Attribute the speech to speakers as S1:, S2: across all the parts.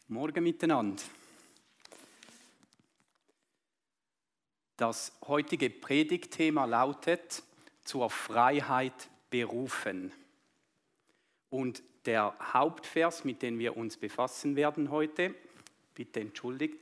S1: Morgen miteinander. Das heutige Predigtthema lautet: Zur Freiheit berufen. Und der Hauptvers, mit dem wir uns befassen werden heute, bitte entschuldigt,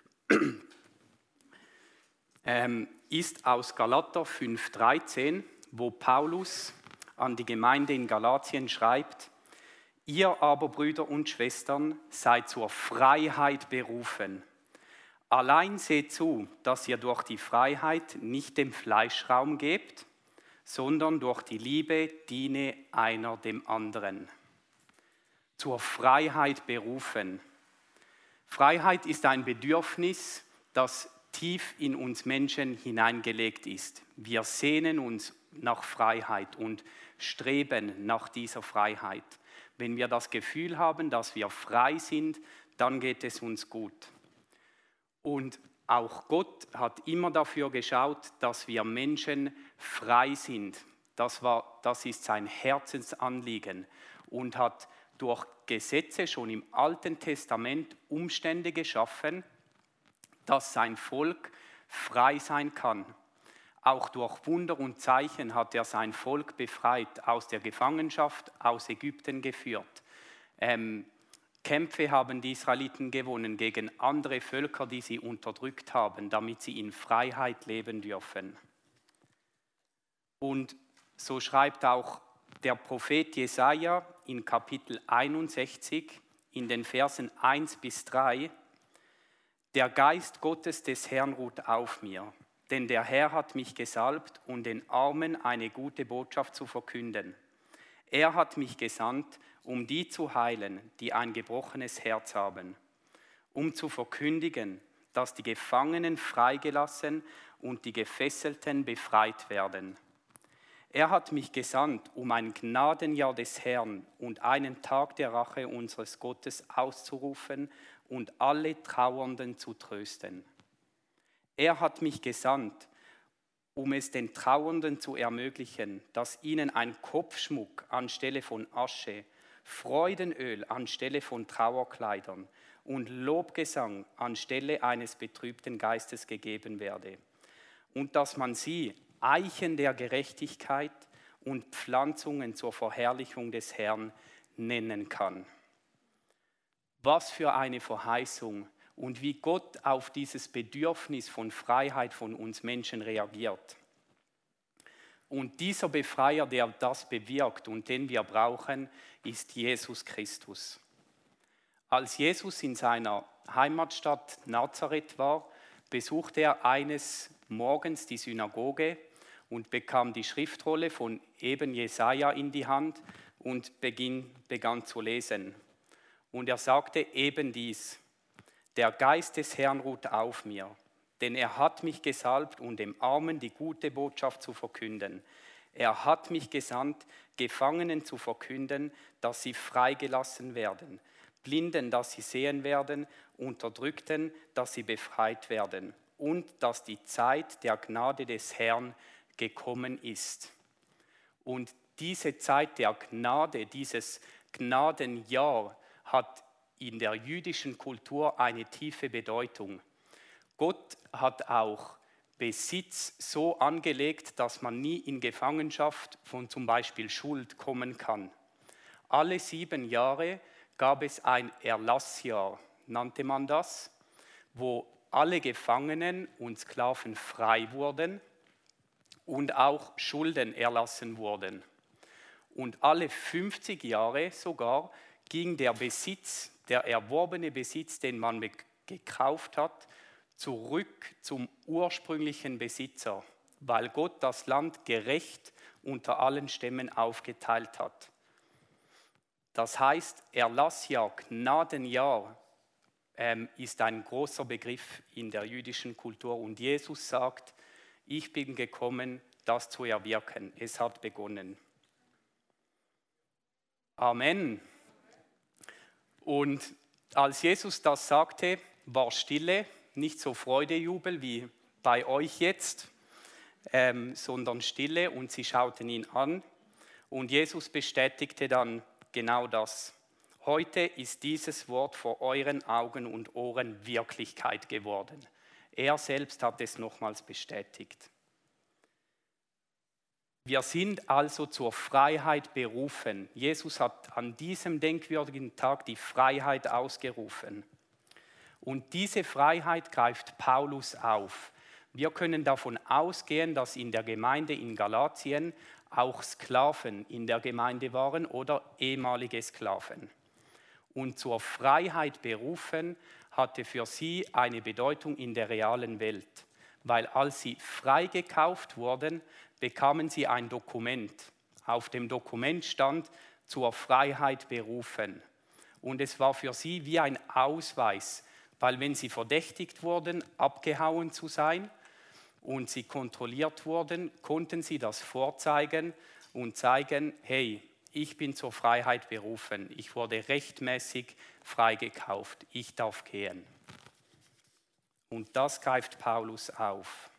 S1: ist aus Galater 5,13, wo Paulus an die Gemeinde in Galatien schreibt: Ihr aber, Brüder und Schwestern, seid zur Freiheit berufen. Allein seht zu, dass ihr durch die Freiheit nicht dem Fleisch Raum gebt, sondern durch die Liebe diene einer dem anderen. Zur Freiheit berufen. Freiheit ist ein Bedürfnis, das tief in uns Menschen hineingelegt ist. Wir sehnen uns nach Freiheit und streben nach dieser Freiheit. Wenn wir das Gefühl haben, dass wir frei sind, dann geht es uns gut. Und auch Gott hat immer dafür geschaut, dass wir Menschen frei sind. Das ist sein Herzensanliegen und hat durch Gesetze schon im Alten Testament Umstände geschaffen, dass sein Volk frei sein kann. Auch durch Wunder und Zeichen hat er sein Volk befreit, aus der Gefangenschaft, aus Ägypten geführt. Kämpfe haben die Israeliten gewonnen gegen andere Völker, die sie unterdrückt haben, damit sie in Freiheit leben dürfen. Und so schreibt auch der Prophet Jesaja in Kapitel 61 in den Versen 1-3: Der Geist Gottes des Herrn ruht auf mir. Denn der Herr hat mich gesalbt, um den Armen eine gute Botschaft zu verkünden. Er hat mich gesandt, um die zu heilen, die ein gebrochenes Herz haben, um zu verkündigen, dass die Gefangenen freigelassen und die Gefesselten befreit werden. Er hat mich gesandt, um ein Gnadenjahr des Herrn und einen Tag der Rache unseres Gottes auszurufen und alle Trauernden zu trösten. Er hat mich gesandt, um es den Trauernden zu ermöglichen, dass ihnen ein Kopfschmuck anstelle von Asche, Freudenöl anstelle von Trauerkleidern und Lobgesang anstelle eines betrübten Geistes gegeben werde. Und dass man sie Eichen der Gerechtigkeit und Pflanzungen zur Verherrlichung des Herrn nennen kann. Was für eine Verheißung! Und wie Gott auf dieses Bedürfnis von Freiheit von uns Menschen reagiert. Und dieser Befreier, der das bewirkt und den wir brauchen, ist Jesus Christus. Als Jesus in seiner Heimatstadt Nazareth war, besuchte er eines Morgens die Synagoge und bekam die Schriftrolle von eben Jesaja in die Hand und begann zu lesen. Und er sagte eben dies: Der Geist des Herrn ruht auf mir, denn er hat mich gesalbt, um dem Armen die gute Botschaft zu verkünden. Er hat mich gesandt, Gefangenen zu verkünden, dass sie freigelassen werden, Blinden, dass sie sehen werden, Unterdrückten, dass sie befreit werden und dass die Zeit der Gnade des Herrn gekommen ist. Und diese Zeit der Gnade, dieses Gnadenjahr hat in der jüdischen Kultur eine tiefe Bedeutung. Gott hat auch Besitz so angelegt, dass man nie in Gefangenschaft von zum Beispiel Schuld kommen kann. Alle 7 Jahre gab es ein Erlassjahr, nannte man das, wo alle Gefangenen und Sklaven frei wurden und auch Schulden erlassen wurden. Und alle 50 Jahre sogar ging der Besitz, der erworbene Besitz, den man gekauft hat, zurück zum ursprünglichen Besitzer, weil Gott das Land gerecht unter allen Stämmen aufgeteilt hat. Das heißt, Erlassjahr, Gnadenjahr ist ein großer Begriff in der jüdischen Kultur. Und Jesus sagt: Ich bin gekommen, das zu erwirken. Es hat begonnen. Amen. Und als Jesus das sagte, war Stille, nicht so Freudejubel wie bei euch jetzt, sondern Stille, und sie schauten ihn an. Und Jesus bestätigte dann genau das. Heute ist dieses Wort vor euren Augen und Ohren Wirklichkeit geworden. Er selbst hat es nochmals bestätigt. Wir sind also zur Freiheit berufen. Jesus hat an diesem denkwürdigen Tag die Freiheit ausgerufen. Und diese Freiheit greift Paulus auf. Wir können davon ausgehen, dass in der Gemeinde in Galatien auch Sklaven in der Gemeinde waren oder ehemalige Sklaven. Und zur Freiheit berufen hatte für sie eine Bedeutung in der realen Welt, weil als sie freigekauft wurden, bekamen sie ein Dokument. Auf dem Dokument stand zur Freiheit berufen. Und es war für sie wie ein Ausweis, weil wenn sie verdächtigt wurden, abgehauen zu sein und sie kontrolliert wurden, konnten sie das vorzeigen und zeigen, hey, ich bin zur Freiheit berufen, ich wurde rechtmäßig freigekauft, ich darf gehen. Und das greift Paulus auf.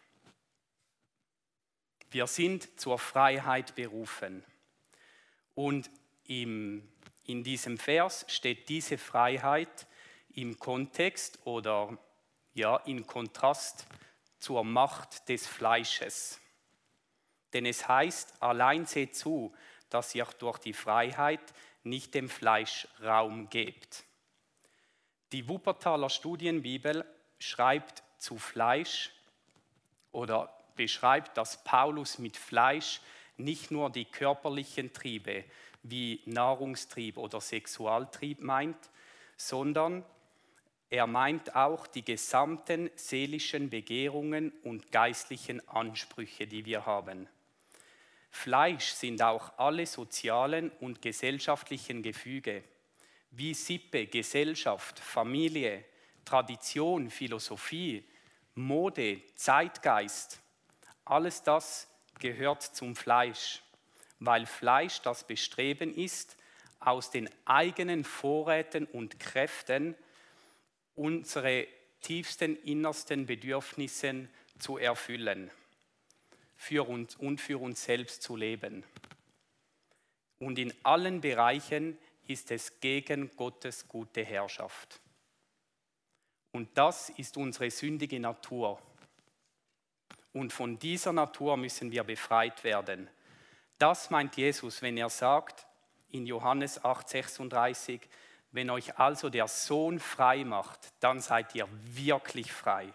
S1: Wir sind zur Freiheit berufen. Und in diesem Vers steht diese Freiheit im Kontext oder in Kontrast zur Macht des Fleisches. Denn es heißt, allein seht zu, dass ihr durch die Freiheit nicht dem Fleisch Raum gebt. Die Wuppertaler Studienbibel schreibt zu Fleisch oder beschreibt, dass Paulus mit Fleisch nicht nur die körperlichen Triebe wie Nahrungstrieb oder Sexualtrieb meint, sondern er meint auch die gesamten seelischen Begehrungen und geistlichen Ansprüche, die wir haben. Fleisch sind auch alle sozialen und gesellschaftlichen Gefüge, wie Sippe, Gesellschaft, Familie, Tradition, Philosophie, Mode, Zeitgeist. Alles das gehört zum Fleisch, weil Fleisch das Bestreben ist, aus den eigenen Vorräten und Kräften unsere tiefsten, innersten Bedürfnisse zu erfüllen für uns und für uns selbst zu leben. Und in allen Bereichen ist es gegen Gottes gute Herrschaft. Und das ist unsere sündige Natur. Und von dieser Natur müssen wir befreit werden. Das meint Jesus, wenn er sagt in Johannes 8,36, wenn euch also der Sohn frei macht, dann seid ihr wirklich frei.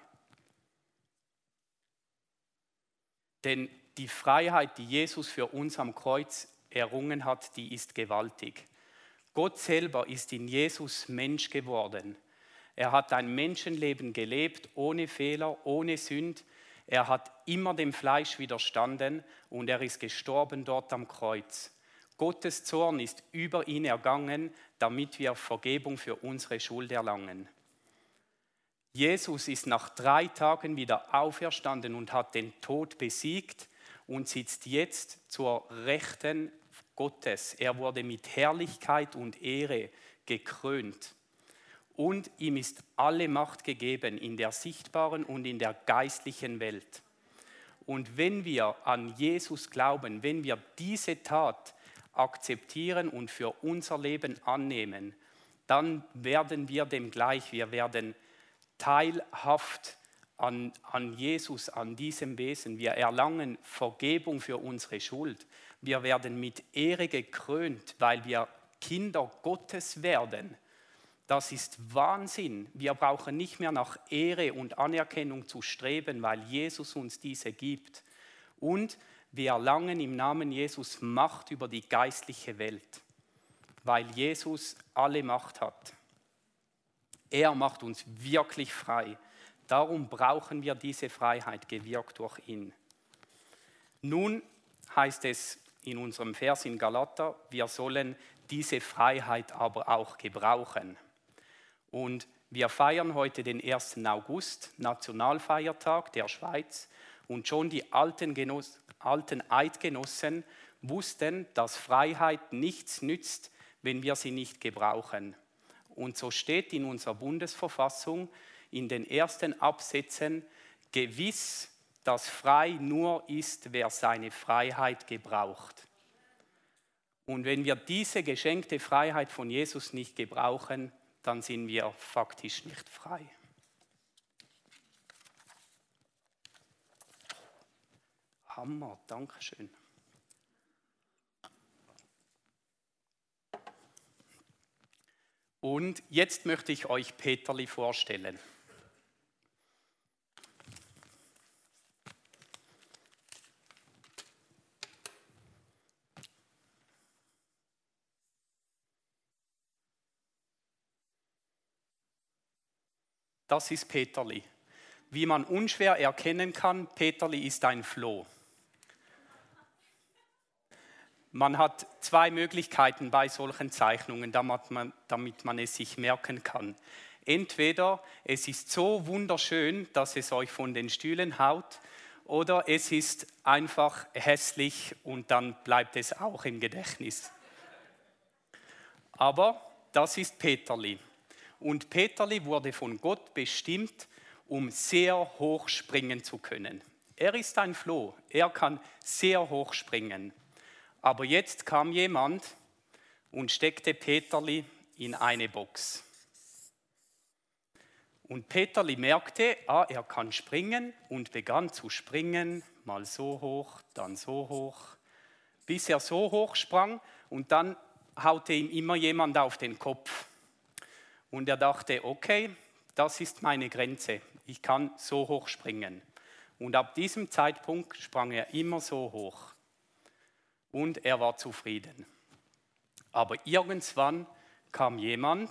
S1: Denn die Freiheit, die Jesus für uns am Kreuz errungen hat, die ist gewaltig. Gott selber ist in Jesus Mensch geworden. Er hat ein Menschenleben gelebt, ohne Fehler, ohne Sünd. Er hat immer dem Fleisch widerstanden und er ist gestorben dort am Kreuz. Gottes Zorn ist über ihn ergangen, damit wir Vergebung für unsere Schuld erlangen. Jesus ist nach 3 Tagen wieder auferstanden und hat den Tod besiegt und sitzt jetzt zur Rechten Gottes. Er wurde mit Herrlichkeit und Ehre gekrönt. Und ihm ist alle Macht gegeben in der sichtbaren und in der geistlichen Welt. Und wenn wir an Jesus glauben, wenn wir diese Tat akzeptieren und für unser Leben annehmen, dann werden wir dem gleich, wir werden teilhaft an Jesus, an diesem Wesen. Wir erlangen Vergebung für unsere Schuld. Wir werden mit Ehre gekrönt, weil wir Kinder Gottes werden. Das ist Wahnsinn. Wir brauchen nicht mehr nach Ehre und Anerkennung zu streben, weil Jesus uns diese gibt. Und wir erlangen im Namen Jesus Macht über die geistliche Welt, weil Jesus alle Macht hat. Er macht uns wirklich frei. Darum brauchen wir diese Freiheit, gewirkt durch ihn. Nun heißt es in unserem Vers in Galater, wir sollen diese Freiheit aber auch gebrauchen. Und wir feiern heute den 1. August, Nationalfeiertag der Schweiz. Und schon die alten Eidgenossen wussten, dass Freiheit nichts nützt, wenn wir sie nicht gebrauchen. Und so steht in unserer Bundesverfassung in den ersten Absätzen gewiss, dass frei nur ist, wer seine Freiheit gebraucht. Und wenn wir diese geschenkte Freiheit von Jesus nicht gebrauchen, dann sind wir faktisch nicht frei. Hammer, danke schön. Und jetzt möchte ich euch Peterli vorstellen. Das ist Peterli. Wie man unschwer erkennen kann, Peterli ist ein Floh. Man hat zwei Möglichkeiten bei solchen Zeichnungen, damit man es sich merken kann. Entweder es ist so wunderschön, dass es euch von den Stühlen haut, oder es ist einfach hässlich und dann bleibt es auch im Gedächtnis. Aber das ist Peterli. Und Peterli wurde von Gott bestimmt, um sehr hoch springen zu können. Er ist ein Floh, er kann sehr hoch springen. Aber jetzt kam jemand und steckte Peterli in eine Box. Und Peterli merkte, er kann springen und begann zu springen, mal so hoch, dann so hoch, bis er so hoch sprang und dann haute ihm immer jemand auf den Kopf. Und er dachte, okay, das ist meine Grenze, ich kann so hoch springen. Und ab diesem Zeitpunkt sprang er immer so hoch. Und er war zufrieden. Aber irgendwann kam jemand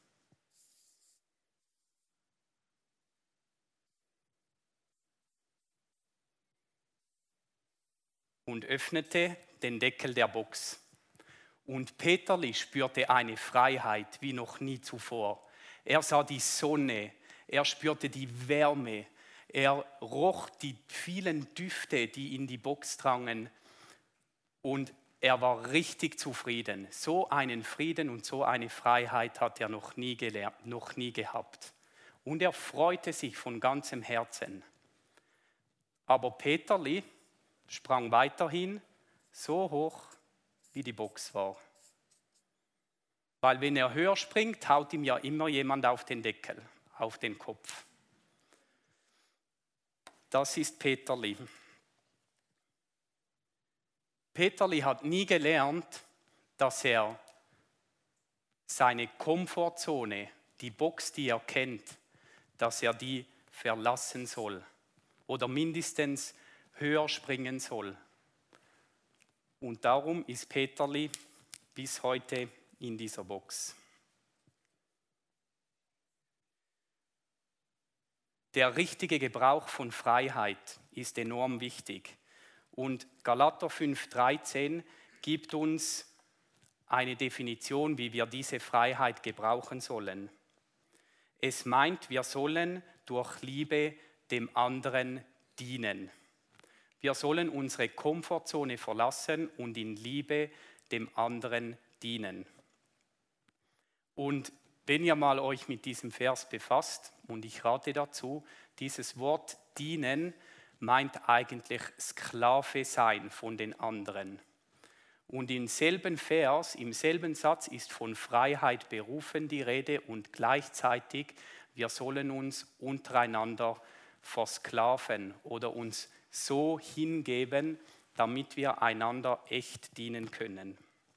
S1: und öffnete den Deckel der Box. Und Peterli spürte eine Freiheit wie noch nie zuvor. Er sah die Sonne, er spürte die Wärme, er roch die vielen Düfte, die in die Box drangen. Und er war richtig zufrieden. So einen Frieden und so eine Freiheit hat er noch nie gehabt. Und er freute sich von ganzem Herzen. Aber Peterli sprang weiterhin so hoch, wie die Box war. Weil wenn er höher springt, haut ihm ja immer jemand auf den Deckel, auf den Kopf. Das ist Peterli. Peterli hat nie gelernt, dass er seine Komfortzone, die Box, die er kennt, dass er die verlassen soll oder mindestens höher springen soll. Und darum ist Peterli bis heute in dieser Box. Der richtige Gebrauch von Freiheit ist enorm wichtig. Und Galater 5,13 gibt uns eine Definition, wie wir diese Freiheit gebrauchen sollen. Es meint, wir sollen durch Liebe dem anderen dienen. Wir sollen unsere Komfortzone verlassen und in Liebe dem anderen dienen. Und wenn ihr mal euch mit diesem Vers befasst, und ich rate dazu, dieses Wort dienen meint eigentlich Sklave sein von den anderen. Und im selben Vers, im selben Satz ist von Freiheit berufen die Rede und gleichzeitig, wir sollen uns untereinander versklaven oder uns so hingeben, damit wir einander echt dienen können.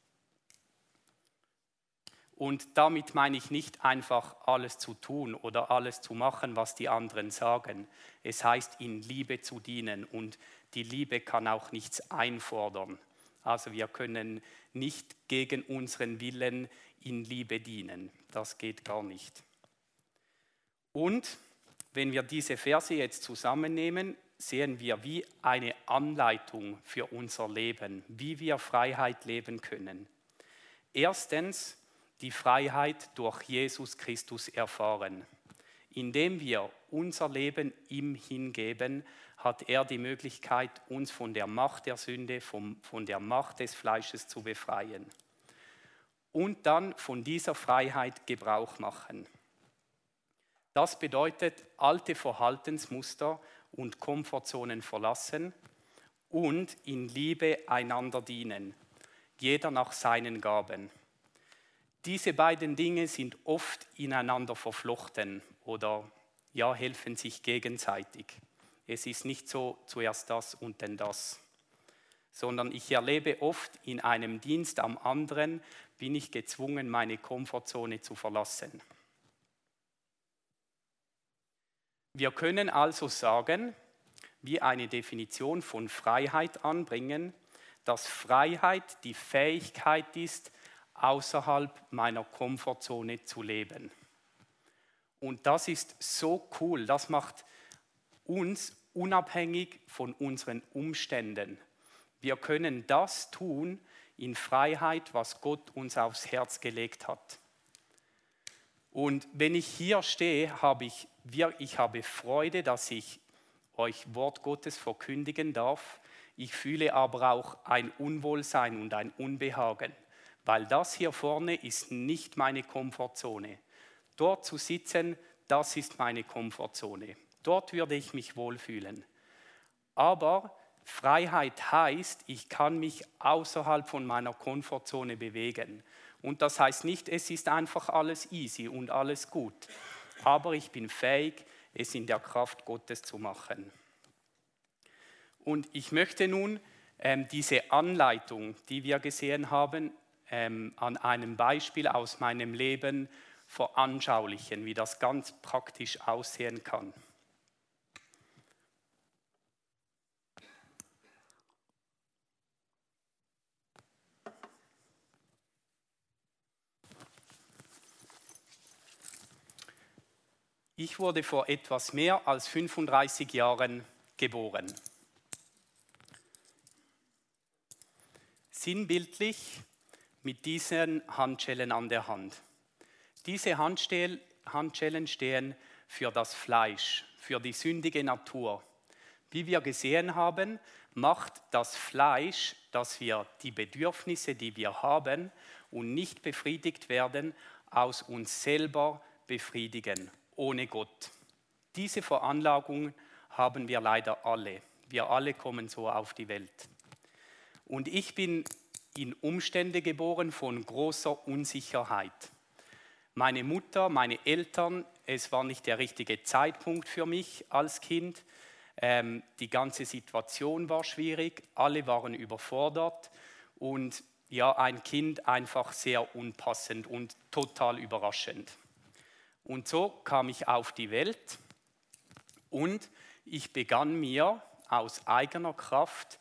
S1: Und damit meine ich nicht einfach alles zu tun oder alles zu machen, was die anderen sagen. Es heißt, in Liebe zu dienen und die Liebe kann auch nichts einfordern. Also wir können nicht gegen unseren Willen in Liebe dienen. Das geht gar nicht. Und wenn wir diese Verse jetzt zusammennehmen, sehen wir wie eine Anleitung für unser Leben, wie wir Freiheit leben können. Erstens, die Freiheit durch Jesus Christus erfahren. Indem wir unser Leben ihm hingeben, hat er die Möglichkeit, uns von der Macht der Sünde, von der Macht des Fleisches zu befreien. Und dann von dieser Freiheit Gebrauch machen. Das bedeutet, alte Verhaltensmuster und Komfortzonen verlassen und in Liebe einander dienen. jeder nach seinen Gaben. Diese beiden Dinge sind oft ineinander verflochten oder ja, helfen sich gegenseitig. Es ist nicht so zuerst das und dann das, sondern ich erlebe oft, in einem Dienst am anderen bin ich gezwungen, meine Komfortzone zu verlassen. Wir können also sagen, wie eine Definition von Freiheit anbringen, dass Freiheit die Fähigkeit ist, außerhalb meiner Komfortzone zu leben. Und das ist so cool, das macht uns unabhängig von unseren Umständen. Wir können das tun in Freiheit, was Gott uns aufs Herz gelegt hat. Und wenn ich hier stehe, habe ich Freude, dass ich euch Wort Gottes verkündigen darf. Ich fühle aber auch ein Unwohlsein und ein Unbehagen, weil das hier vorne ist nicht meine Komfortzone. Dort zu sitzen, das ist meine Komfortzone. Dort würde ich mich wohlfühlen. Aber Freiheit heißt, ich kann mich außerhalb von meiner Komfortzone bewegen. Und das heißt nicht, es ist einfach alles easy und alles gut. Aber ich bin fähig, es in der Kraft Gottes zu machen. Und ich möchte nun diese Anleitung, die wir gesehen haben, an einem Beispiel aus meinem Leben veranschaulichen, wie das ganz praktisch aussehen kann. Ich wurde vor etwas mehr als 35 Jahren geboren. Sinnbildlich mit diesen Handschellen an der Hand. Diese Handschellen stehen für das Fleisch, für die sündige Natur. Wie wir gesehen haben, macht das Fleisch, dass wir die Bedürfnisse, die wir haben und nicht befriedigt werden, aus uns selber befriedigen, ohne Gott. Diese Veranlagung haben wir leider alle. Wir alle kommen so auf die Welt. Und ich bin in Umstände geboren von großer Unsicherheit. Meine Mutter, meine Eltern, es war nicht der richtige Zeitpunkt für mich als Kind. Die ganze Situation war schwierig, alle waren überfordert und ja, ein Kind einfach sehr unpassend und total überraschend. Und so kam ich auf die Welt und ich begann mir aus eigener Kraft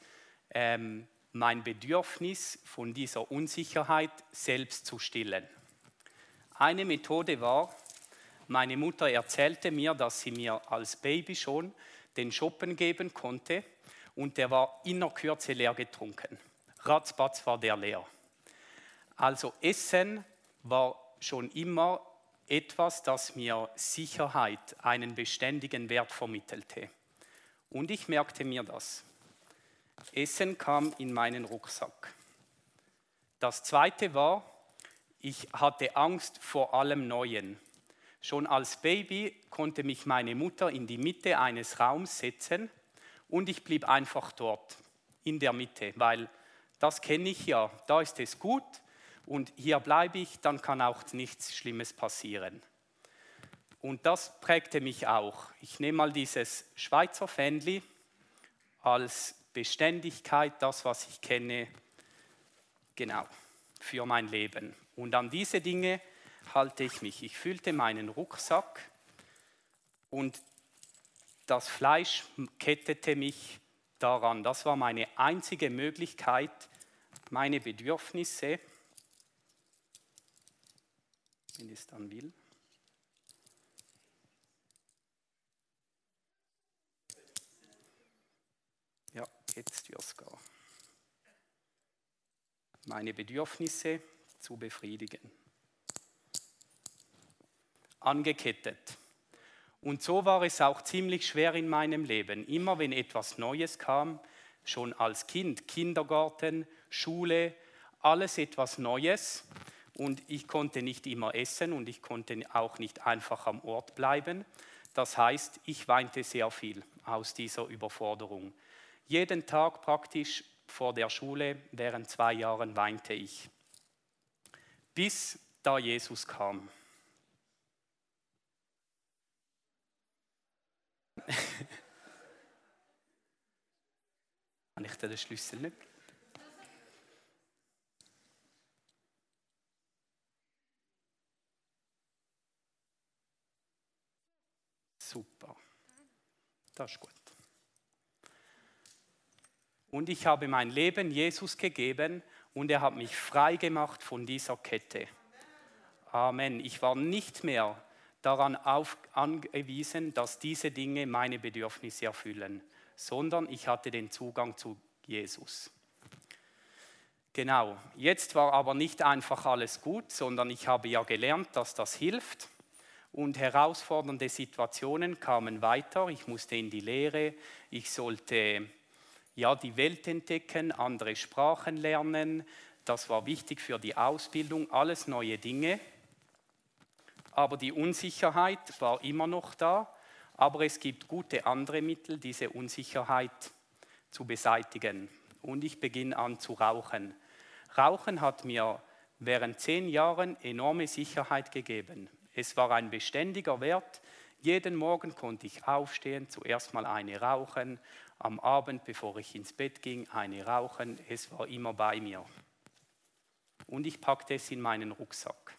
S1: mein Bedürfnis von dieser Unsicherheit selbst zu stillen. Eine Methode war, meine Mutter erzählte mir, dass sie mir als Baby schon den Schoppen geben konnte und der war in einer Kürze leer getrunken. Ratzbatz war der leer. Also Essen war schon immer etwas, das mir Sicherheit, einen beständigen Wert vermittelte. Und ich merkte mir das. Essen kam in meinen Rucksack. Das Zweite war, ich hatte Angst vor allem Neuen. Schon als Baby konnte mich meine Mutter in die Mitte eines Raums setzen und ich blieb einfach dort, in der Mitte, weil das kenne ich ja, da ist es gut und hier bleibe ich, dann kann auch nichts Schlimmes passieren. Und das prägte mich auch. Ich nehme mal dieses Schweizer Fähnli als Beständigkeit, das, was ich kenne, genau, für mein Leben. Und an diese Dinge halte ich mich. Ich füllte meinen Rucksack und das Fleisch kettete mich daran. Das war meine einzige Möglichkeit, meine Bedürfnisse, wenn ich es dann will, ja, jetzt wird es gar, meine Bedürfnisse zu befriedigen. Angekettet. Und so war es auch ziemlich schwer in meinem Leben. Immer wenn etwas Neues kam, schon als Kind, Kindergarten, Schule, alles etwas Neues. Und ich konnte nicht immer essen und ich konnte auch nicht einfach am Ort bleiben. Das heißt, ich weinte sehr viel aus dieser Überforderung. Jeden Tag praktisch vor der Schule, während 2 Jahren weinte ich. Bis da Jesus kam. Kann ich dir den Schlüssel nicht? Super, das ist gut. Und ich habe mein Leben Jesus gegeben und er hat mich frei gemacht von dieser Kette. Amen. Ich war nicht mehr daran angewiesen, dass diese Dinge meine Bedürfnisse erfüllen, sondern ich hatte den Zugang zu Jesus. Genau, jetzt war aber nicht einfach alles gut, sondern ich habe ja gelernt, dass das hilft. Und herausfordernde Situationen kamen weiter. Ich musste in die Lehre, ich sollte die Welt entdecken, andere Sprachen lernen. Das war wichtig für die Ausbildung, alles neue Dinge. Aber die Unsicherheit war immer noch da. Aber es gibt gute andere Mittel, diese Unsicherheit zu beseitigen. Und ich beginne an zu rauchen. Rauchen hat mir während 10 Jahren enorme Sicherheit gegeben. Es war ein beständiger Wert. Jeden Morgen konnte ich aufstehen, zuerst mal eine rauchen, am Abend, bevor ich ins Bett ging, eine rauchen. Es war immer bei mir. Und ich packte es in meinen Rucksack.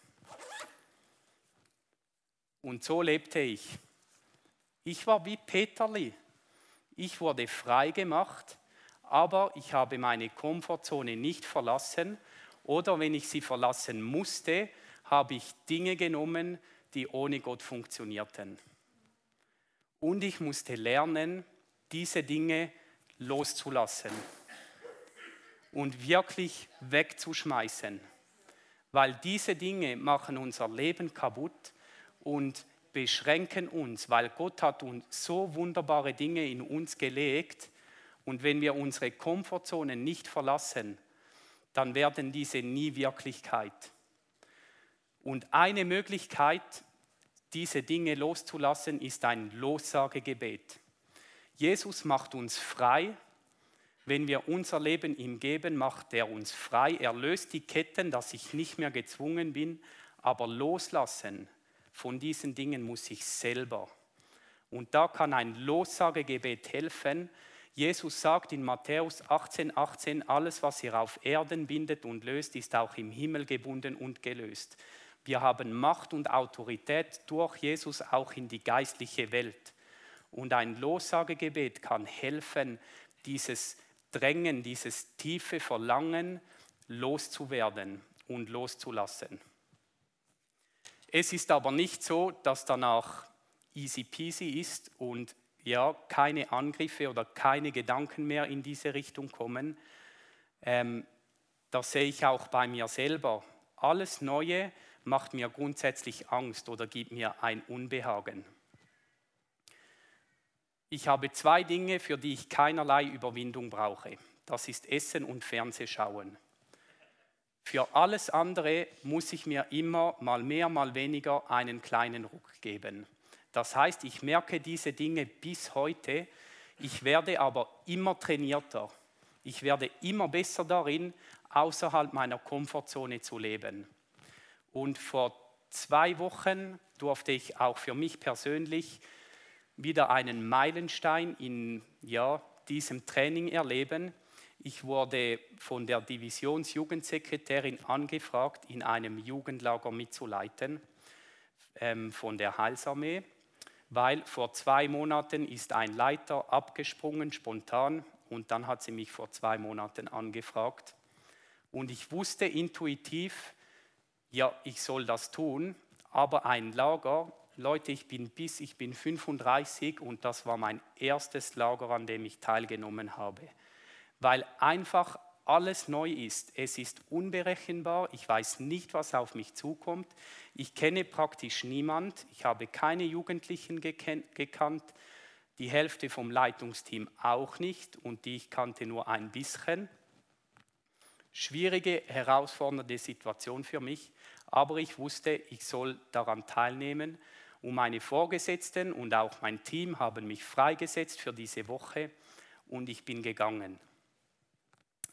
S1: Und so lebte ich. Ich war wie Peterli. Ich wurde frei gemacht, aber ich habe meine Komfortzone nicht verlassen. Oder wenn ich sie verlassen musste, habe ich Dinge genommen, die ohne Gott funktionierten. Und ich musste lernen, diese Dinge loszulassen und wirklich wegzuschmeißen. Weil diese Dinge machen unser Leben kaputt und beschränken uns, weil Gott hat uns so wunderbare Dinge in uns gelegt. Und wenn wir unsere Komfortzone nicht verlassen, dann werden diese nie Wirklichkeit. Und eine Möglichkeit, diese Dinge loszulassen, ist ein Lossagegebet. Jesus macht uns frei. Wenn wir unser Leben ihm geben, macht er uns frei. Er löst die Ketten, dass ich nicht mehr gezwungen bin. Aber loslassen von diesen Dingen muss ich selber. Und da kann ein Lossagegebet helfen. Jesus sagt in Matthäus 18,18, alles, was ihr auf Erden bindet und löst, ist auch im Himmel gebunden und gelöst. Wir haben Macht und Autorität durch Jesus auch in die geistliche Welt. Und ein Lossagegebet kann helfen, dieses Drängen, dieses tiefe Verlangen loszuwerden und loszulassen. Es ist aber nicht so, dass danach easy peasy ist und keine Angriffe oder keine Gedanken mehr in diese Richtung kommen. Das sehe ich auch bei mir selber. Alles Neue macht mir grundsätzlich Angst oder gibt mir ein Unbehagen. Ich habe 2 Dinge, für die ich keinerlei Überwindung brauche. Das ist Essen und Fernsehschauen. Für alles andere muss ich mir immer mal mehr, mal weniger einen kleinen Ruck geben. Das heißt, ich merke diese Dinge bis heute, ich werde aber immer trainierter. Ich werde immer besser darin, außerhalb meiner Komfortzone zu leben. Und vor 2 Wochen durfte ich auch für mich persönlich wieder einen Meilenstein in diesem Training erleben. Ich wurde von der Divisionsjugendsekretärin angefragt, in einem Jugendlager mitzuleiten von der Heilsarmee, weil vor 2 Monaten ist ein Leiter abgesprungen, spontan, und dann hat sie mich vor 2 Monaten angefragt. Und ich wusste intuitiv, ich soll das tun, aber ein Lager, Leute, ich bin 35 und das war mein erstes Lager, an dem ich teilgenommen habe. Weil einfach alles neu ist. Es ist unberechenbar, ich weiß nicht, was auf mich zukommt. Ich kenne praktisch niemand, ich habe keine Jugendlichen gekannt, die Hälfte vom Leitungsteam auch nicht und die ich kannte nur ein bisschen. Schwierige, herausfordernde Situation für mich, aber ich wusste, ich soll daran teilnehmen. Und meine Vorgesetzten und auch mein Team haben mich freigesetzt für diese Woche und ich bin gegangen.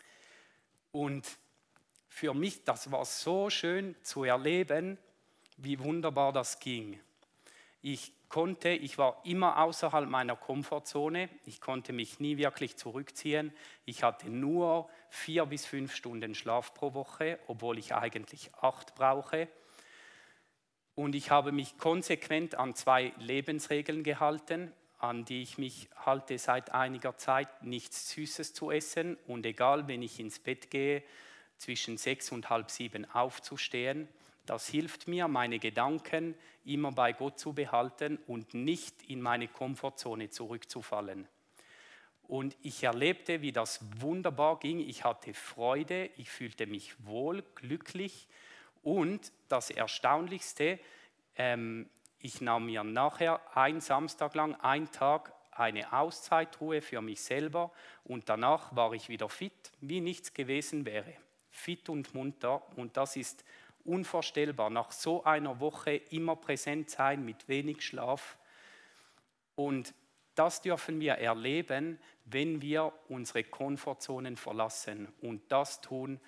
S1: Und für mich, das war so schön zu erleben, wie wunderbar das ging. Ich war immer außerhalb meiner Komfortzone, ich konnte mich nie wirklich zurückziehen. Ich hatte nur 4 bis 5 Stunden Schlaf pro Woche, obwohl ich eigentlich 8 brauche. Und ich habe mich konsequent an 2 Lebensregeln gehalten, an die ich mich halte seit einiger Zeit: nichts Süßes zu essen und egal, wenn ich ins Bett gehe, zwischen 6 und halb 7 aufzustehen. Das hilft mir, meine Gedanken immer bei Gott zu behalten und nicht in meine Komfortzone zurückzufallen. Und ich erlebte, wie das wunderbar ging. Ich hatte Freude, ich fühlte mich wohl, glücklich. Und das Erstaunlichste, ich nahm mir nachher einen Samstag lang, einen Tag, eine Auszeitruhe für mich selber und danach war ich wieder fit, wie nichts gewesen wäre. Fit und munter, und das ist unvorstellbar. Nach so einer Woche immer präsent sein mit wenig Schlaf. Und das dürfen wir erleben, wenn wir unsere Komfortzonen verlassen und das tun,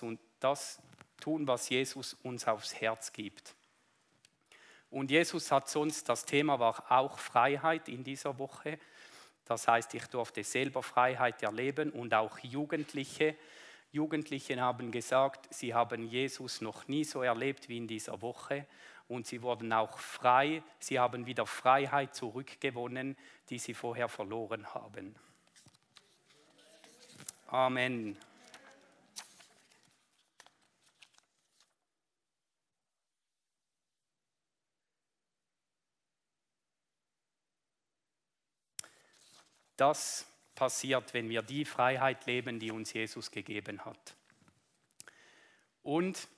S1: was Jesus uns aufs Herz gibt. Und Jesus hat sonst, das Thema war auch Freiheit in dieser Woche. Das heißt, ich durfte selber Freiheit erleben und auch Jugendliche. Jugendliche haben gesagt, sie haben Jesus noch nie so erlebt wie in dieser Woche. Und sie wurden auch frei, sie haben wieder Freiheit zurückgewonnen, die sie vorher verloren haben. Amen. Das passiert, wenn wir die Freiheit leben, die uns Jesus gegeben hat. Und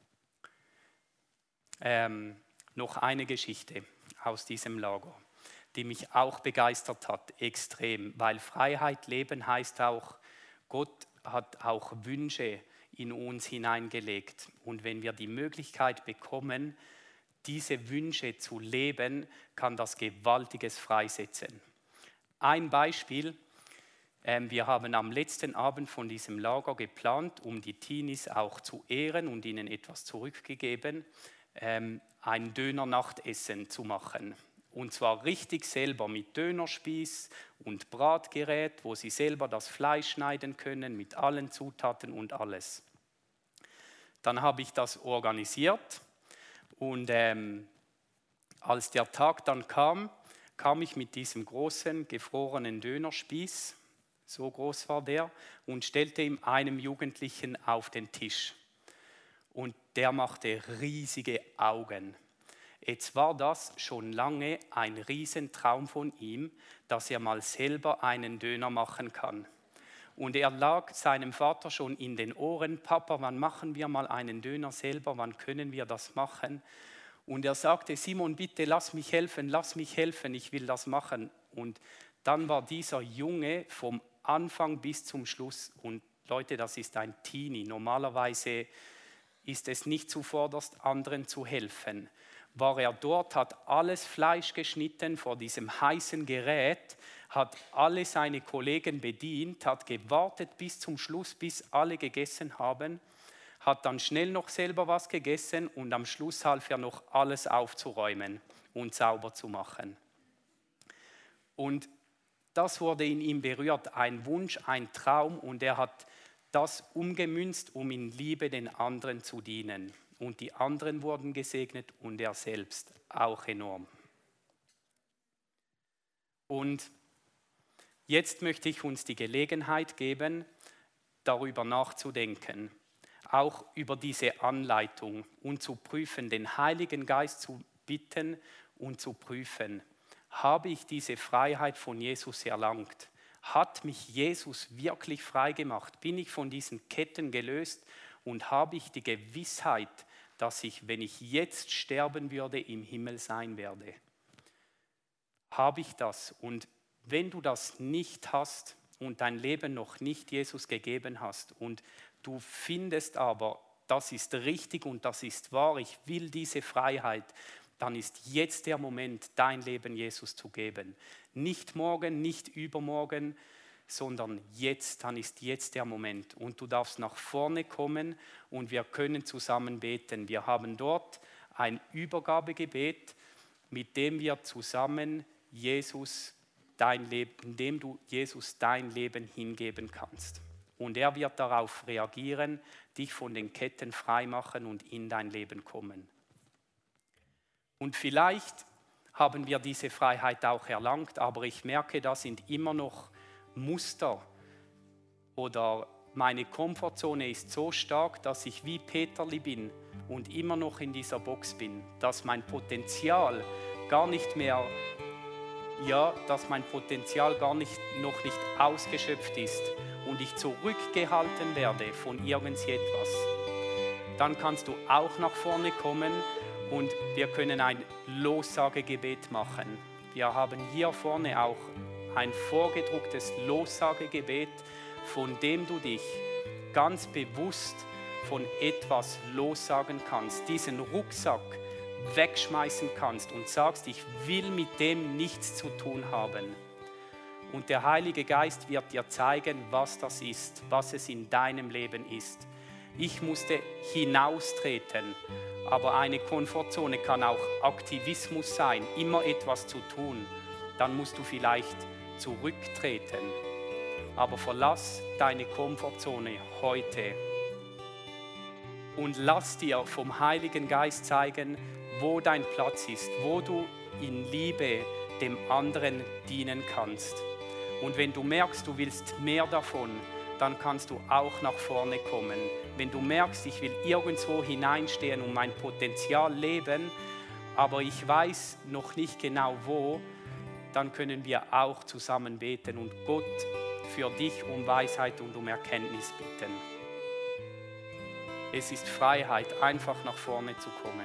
S1: noch eine Geschichte aus diesem Lager, die mich auch begeistert hat, extrem, weil Freiheit leben heißt auch, Gott hat auch Wünsche in uns hineingelegt. Und wenn wir die Möglichkeit bekommen, diese Wünsche zu leben, kann das Gewaltiges freisetzen. Ein Beispiel: Wir haben am letzten Abend von diesem Lager geplant, um die Teenies auch zu ehren und ihnen etwas zurückgegeben, ein Dönernachtessen zu machen. Und zwar richtig selber mit Dönerspieß und Bratgerät, wo sie selber das Fleisch schneiden können, mit allen Zutaten und alles. Dann habe ich das organisiert und als der Tag dann kam ich mit diesem großen, gefrorenen Dönerspieß, so groß war der, und stellte ihm einem Jugendlichen auf den Tisch. Und der machte riesige Augen. Jetzt war das schon lange ein Riesentraum von ihm, dass er mal selber einen Döner machen kann. Und er lag seinem Vater schon in den Ohren: Papa, wann machen wir mal einen Döner selber, wann können wir das machen? Und er sagte: Simon, bitte lass mich helfen, ich will das machen. Und dann war dieser Junge vom Anfang bis zum Schluss, und Leute, das ist ein Teenie, normalerweise ist es nicht zuvorderst, anderen zu helfen, war er dort, hat alles Fleisch geschnitten vor diesem heißen Gerät, hat alle seine Kollegen bedient, hat gewartet bis zum Schluss, bis alle gegessen haben, hat dann schnell noch selber was gegessen und am Schluss half er noch, alles aufzuräumen und sauber zu machen. Und das wurde in ihm berührt, ein Wunsch, ein Traum, und er hat das umgemünzt, um in Liebe den anderen zu dienen. Und die anderen wurden gesegnet und er selbst auch enorm. Und jetzt möchte ich uns die Gelegenheit geben, darüber nachzudenken, auch über diese Anleitung und zu prüfen, den Heiligen Geist zu bitten und zu prüfen: Habe ich diese Freiheit von Jesus erlangt? Hat mich Jesus wirklich frei gemacht? Bin ich von diesen Ketten gelöst und habe ich die Gewissheit, dass ich, wenn ich jetzt sterben würde, im Himmel sein werde? Habe ich das? Und wenn du das nicht hast und dein Leben noch nicht Jesus gegeben hast und du findest aber, das ist richtig und das ist wahr, ich will diese Freiheit, dann ist jetzt der Moment, dein Leben Jesus zu geben. Nicht morgen, nicht übermorgen, sondern jetzt, dann ist jetzt der Moment. Und du darfst nach vorne kommen und wir können zusammen beten. Wir haben dort ein Übergabegebet, mit dem wir zusammen indem du Jesus dein Leben hingeben kannst. Und er wird darauf reagieren, dich von den Ketten freimachen und in dein Leben kommen. Und vielleicht haben wir diese Freiheit auch erlangt, aber ich merke, da sind immer noch Muster oder meine Komfortzone ist so stark, dass ich wie Peterli bin und immer noch in dieser Box bin, dass mein Potenzial gar nicht noch nicht ausgeschöpft ist und ich zurückgehalten werde von irgendetwas. Dann kannst du auch nach vorne kommen und wir können ein Lossagegebet machen. Wir haben hier vorne auch ein vorgedrucktes Lossagegebet, von dem du dich ganz bewusst von etwas lossagen kannst, diesen Rucksack wegschmeißen kannst und sagst, ich will mit dem nichts zu tun haben. Und der Heilige Geist wird dir zeigen, was das ist, was es in deinem Leben ist. Ich musste hinaustreten, aber eine Komfortzone kann auch Aktivismus sein, immer etwas zu tun. Dann musst du vielleicht zurücktreten. Aber verlass deine Komfortzone heute und lass dir vom Heiligen Geist zeigen, wo dein Platz ist, wo du in Liebe dem anderen dienen kannst. Und wenn du merkst, du willst mehr davon, dann kannst du auch nach vorne kommen. Wenn du merkst, ich will irgendwo hineinstehen und mein Potenzial leben, aber ich weiß noch nicht genau wo, dann können wir auch zusammen beten und Gott für dich um Weisheit und um Erkenntnis bitten. Es ist Freiheit, einfach nach vorne zu kommen.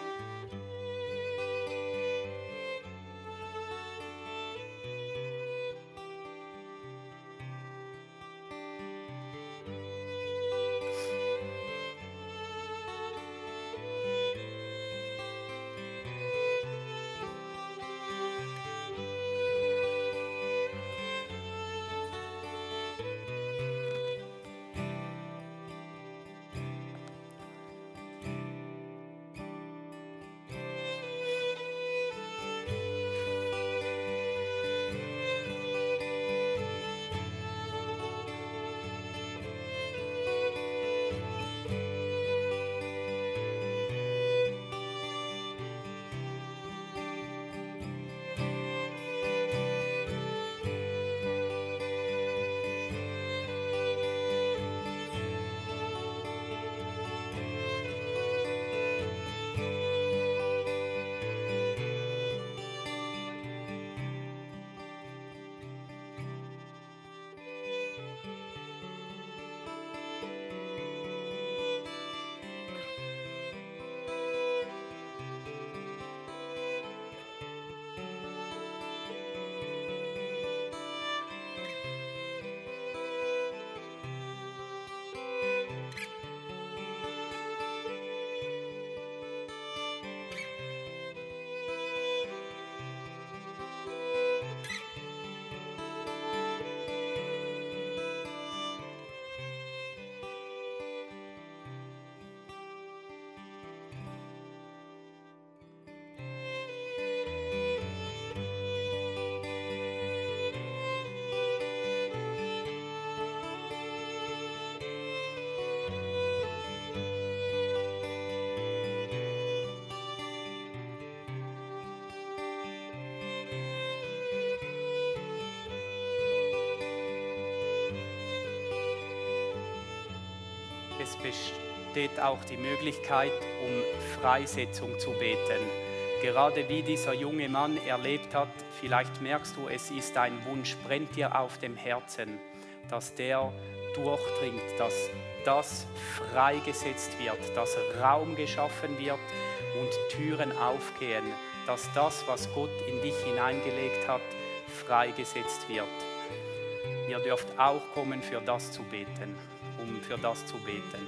S1: Es besteht auch die Möglichkeit, um Freisetzung zu beten. Gerade wie dieser junge Mann erlebt hat, vielleicht merkst du, es ist ein Wunsch, brennt dir auf dem Herzen, dass der durchdringt, dass das freigesetzt wird, dass Raum geschaffen wird und Türen aufgehen, dass das, was Gott in dich hineingelegt hat, freigesetzt wird. Ihr dürft auch kommen, für das zu beten, um für das zu beten.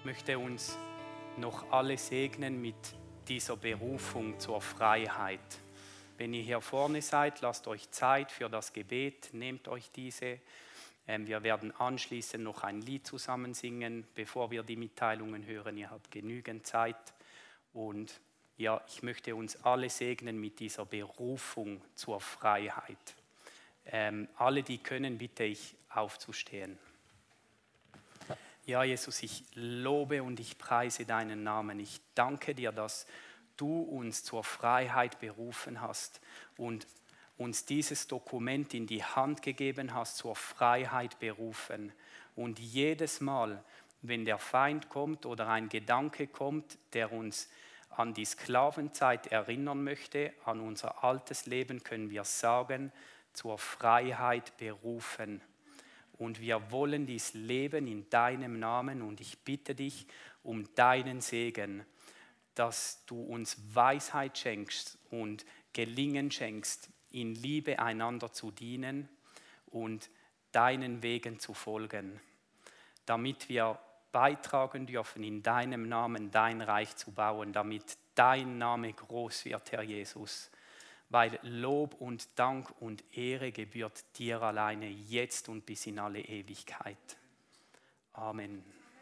S1: möchte uns noch alle segnen mit dieser Berufung zur Freiheit. Wenn ihr hier vorne seid, lasst euch Zeit für das Gebet, nehmt euch diese. Wir werden anschließend noch ein Lied zusammen singen, bevor wir die Mitteilungen hören. Ihr habt genügend Zeit. Und ja, ich möchte uns alle segnen mit dieser Berufung zur Freiheit. Alle, die können, bitte ich aufzustehen. Ja, Jesus, ich lobe und ich preise deinen Namen. Ich danke dir, dass du uns zur Freiheit berufen hast und uns dieses Dokument in die Hand gegeben hast, zur Freiheit berufen. Und jedes Mal, wenn der Feind kommt oder ein Gedanke kommt, der uns an die Sklavenzeit erinnern möchte, an unser altes Leben, können wir sagen, zur Freiheit berufen. Und wir wollen dies leben in deinem Namen und ich bitte dich um deinen Segen, dass du uns Weisheit schenkst und Gelingen schenkst, in Liebe einander zu dienen und deinen Wegen zu folgen, damit wir beitragen dürfen, in deinem Namen dein Reich zu bauen, damit dein Name groß wird, Herr Jesus. Weil Lob und Dank und Ehre gebührt dir alleine, jetzt und bis in alle Ewigkeit. Amen.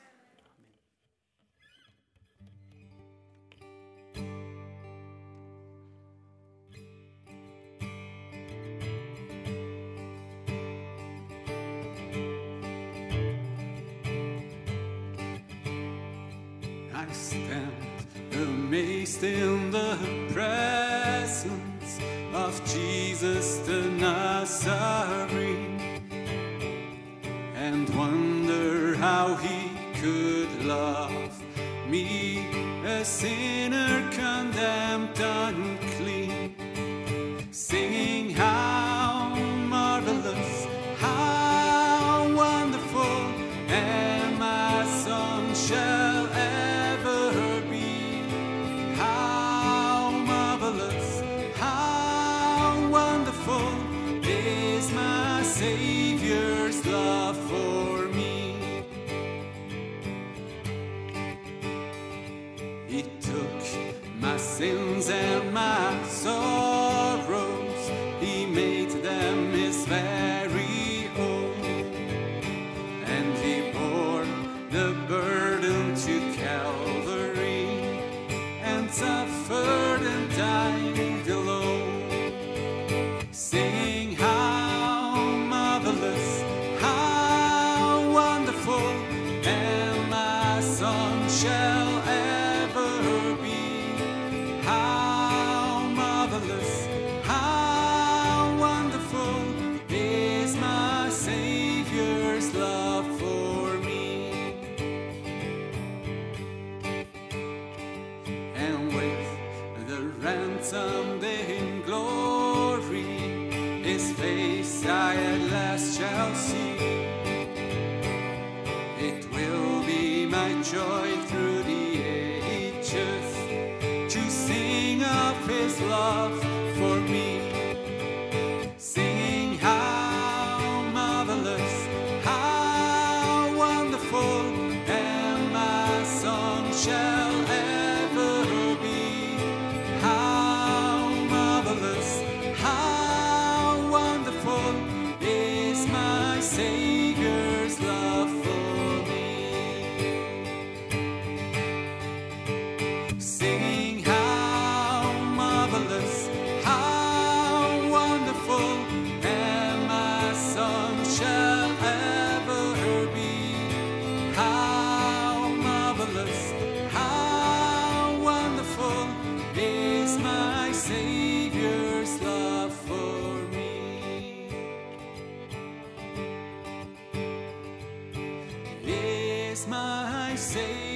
S2: I stand amazed in the presence of Jesus the Nazarene and wonder how he could love me, a sinner condemned unclean, singing how marvelous, how wonderful, and my song shall ever be. How marvelous, how wonderful is my Savior's love for me. He took my sins and my sorrows, he made them his very own, and he bore the burden to Calvary and suffered and died alone, singing how marvelous, how wonderful, and my song shall ever be. How marvelous, how wonderful is my Savior's love for me. And with the ransomed in glory, his face I at last shall see. It will be my joy through the ages to sing of his love for me, singing how marvelous, how wonderful, and my song shall ever be. How marvelous, how wonderful is my Savior's love for me, singing how marvelous, how wonderful, and my song shall ever be. How marvelous, how wonderful is my Savior's love for me. Is my Savior